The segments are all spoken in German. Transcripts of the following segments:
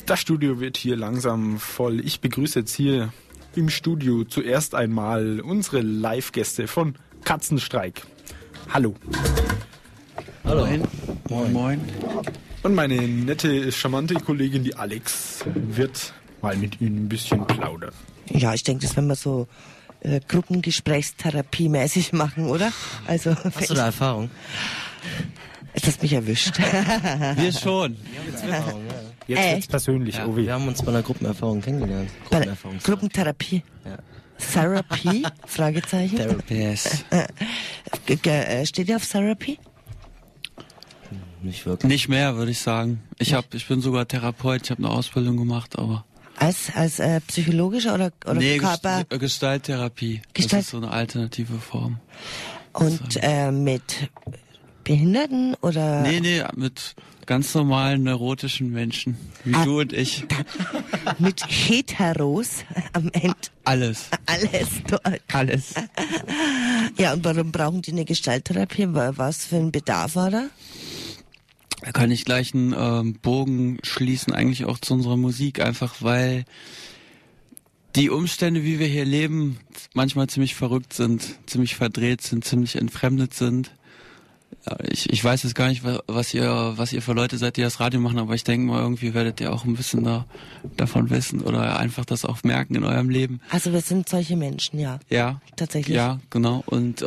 Das Studio wird hier langsam voll. Ich begrüße jetzt hier im Studio zuerst einmal unsere Live-Gäste von Katzenstreik. Hallo. Hallo. Moin. Moin. Und meine nette, charmante Kollegin, die Alex, wird mal mit Ihnen ein bisschen plaudern. Ja, ich denke, das werden wir so Gruppengesprächstherapie-mäßig machen, oder? Also, hast du da Erfahrung? Ist das mich erwischt? Wir schon. Jetzt wird's persönlich, ja, Ovi. wir haben uns bei einer Gruppenerfahrung kennengelernt. Gruppentherapie. Therapy? Fragezeichen. Therapy, yes. Steht ihr auf Therapy? Nicht wirklich. Nicht mehr, würde ich sagen. Ich bin sogar Therapeut, ich habe eine Ausbildung gemacht, aber... Als psychologischer oder nee, Körper? Gestalttherapie. Das ist so eine alternative Form. Und mit Behinderten oder? Nee, mit ganz normalen neurotischen Menschen, wie du und ich. Mit Heteros am Ende? Alles. Alles. Ja, und warum brauchen die eine Gestalttherapie? Was für ein Bedarf war da? Da kann ich gleich einen Bogen schließen, eigentlich auch zu unserer Musik, einfach weil die Umstände, wie wir hier leben, manchmal ziemlich verrückt sind, ziemlich verdreht sind, ziemlich entfremdet sind. Ich weiß jetzt gar nicht, was ihr für Leute seid, die das Radio machen, aber ich denke mal, irgendwie werdet ihr auch ein bisschen davon wissen oder einfach das auch merken in eurem Leben. Also wir sind solche Menschen, ja. Ja. Tatsächlich. Ja, genau. Und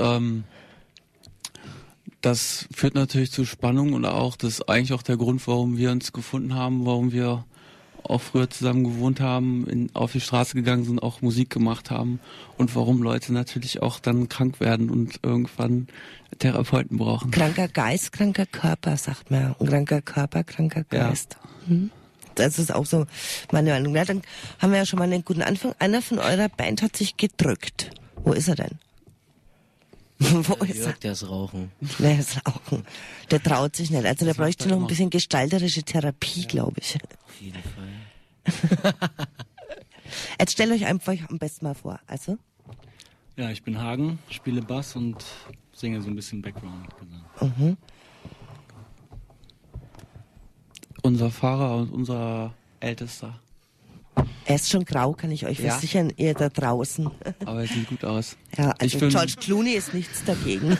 das führt natürlich zu Spannung und auch, das ist eigentlich auch der Grund, warum wir uns gefunden haben, warum wir auch früher zusammen gewohnt haben, auf die Straße gegangen sind, auch Musik gemacht haben und warum Leute natürlich auch dann krank werden und irgendwann Therapeuten brauchen. Kranker Geist, kranker Körper, sagt man. Und kranker Körper, kranker Geist. Ja. Das ist auch so meine Meinung. Ja, dann haben wir ja schon mal einen guten Anfang. Einer von eurer Band hat sich gedrückt. Wo ist er denn? Wo ist Jörg, der ist Rauchen. Der ist Rauchen. Der traut sich nicht. Also der bräuchte noch ein bisschen gestalterische Therapie, glaube ich. Auf jeden Fall. Jetzt stellt euch einfach am besten mal vor. Also? Ja, ich bin Hagen, spiele Bass und singe so ein bisschen Background-Gesang. Mhm. Unser Fahrer und unser Ältester. Er ist schon grau, kann ich euch versichern, ihr da draußen. Aber er sieht gut aus. Ja, also George Clooney ist nichts dagegen.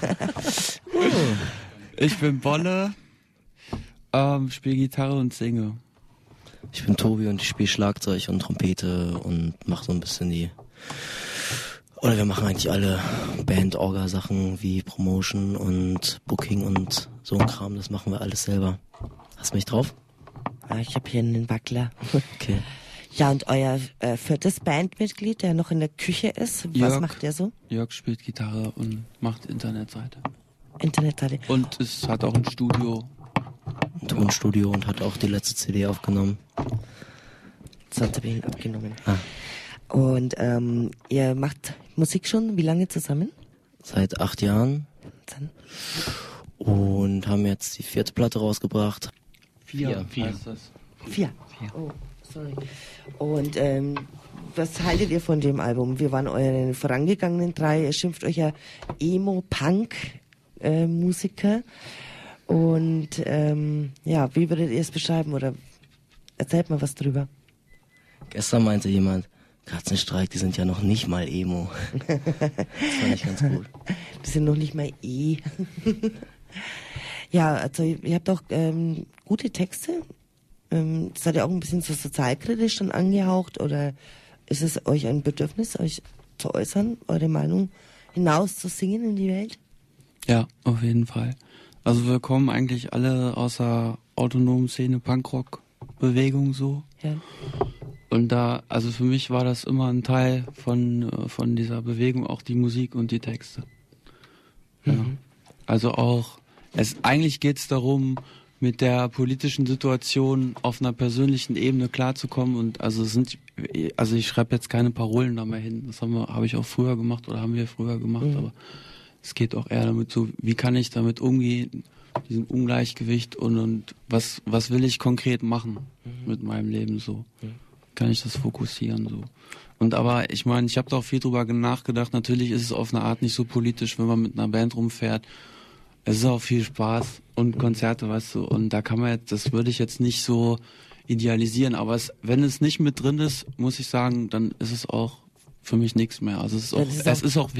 Ich bin Bolle, spiele Gitarre und singe. Ich bin Tobi und ich spiele Schlagzeug und Trompete und mache so ein bisschen oder wir machen eigentlich alle Band-Orga-Sachen wie Promotion und Booking und so ein Kram, das machen wir alles selber. Hast du mich drauf? Ich habe hier einen Wackler. Okay. Ja, und euer viertes Bandmitglied, der noch in der Küche ist, was macht der so? Jörg spielt Gitarre und macht Internetseite. Und es hat auch ein Studio. Ein Tonstudio und hat auch die letzte CD aufgenommen. Das hat er ihn abgenommen. Und ihr macht Musik schon wie lange zusammen? Seit 8 Jahren. Und haben jetzt die 4. Platte rausgebracht. 4 heißt das. 4. Oh, sorry. Und was haltet ihr von dem Album? Wir waren eure vorangegangenen 3. Ihr schimpft euch ja Emo-Punk-Musiker. Und wie würdet ihr es beschreiben? Oder erzählt mal was drüber. Gestern meinte jemand, Katzenstreik, die sind ja noch nicht mal Emo. Das fand ich ganz gut. Die sind noch nicht mal Ja, also ihr habt auch gute Texte. Seid ihr auch ein bisschen so sozialkritisch dann angehaucht? Oder ist es euch ein Bedürfnis, euch zu äußern, eure Meinung hinaus zu singen in die Welt? Ja, auf jeden Fall. Also wir kommen eigentlich alle aus der autonomen Szene Punkrock-Bewegung so. Ja. Und da, also für mich war das immer ein Teil von dieser Bewegung, auch die Musik und die Texte. Ja. Also auch, eigentlich geht's darum, mit der politischen Situation auf einer persönlichen Ebene klarzukommen und also ich schreibe jetzt keine Parolen da mehr hin. Das habe ich auch früher gemacht oder haben wir früher gemacht, aber es geht auch eher damit so, wie kann ich damit umgehen, diesem Ungleichgewicht und was will ich konkret machen mit meinem Leben so. Kann ich das fokussieren so. Und aber ich meine, ich habe da auch viel drüber nachgedacht, natürlich ist es auf eine Art nicht so politisch, wenn man mit einer Band rumfährt. Es ist auch viel Spaß und Konzerte, weißt du, und da kann man jetzt, das würde ich jetzt nicht so idealisieren, aber wenn es nicht mit drin ist, muss ich sagen, dann ist es auch für mich nichts mehr. Also es ist auch